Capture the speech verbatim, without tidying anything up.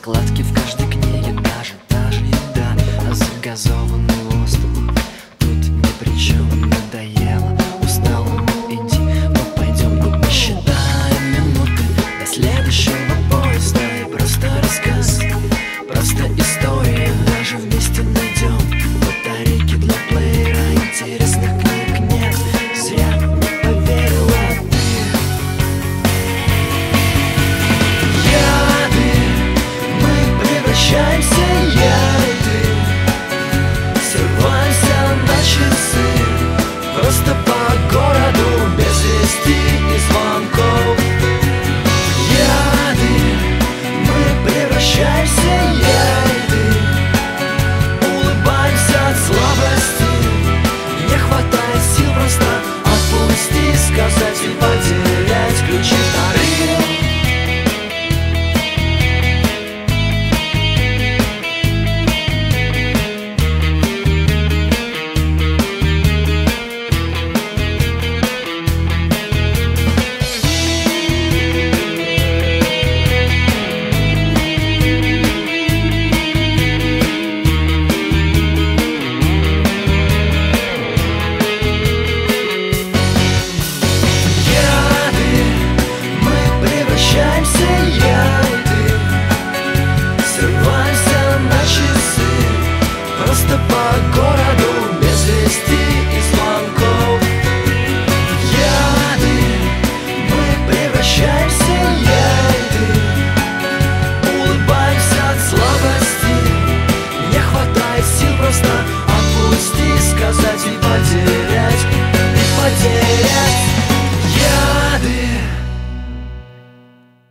закладки в каждой книге, даже, даже еда. А загазованный воздух тут ни при чем. Надоело, устало, ну иди, ну пойдем, ну посчитаем минуты до следующего поезда. И просто рассказ, просто история. Даже вместе найдем батарейки для плеера. Интересных книг нет, зря не поверила ты. Я, ты, мы превращаемся, я и ты, срываемся на часы, просто по городу без вести и звонков. Я, ты, мы превращаемся.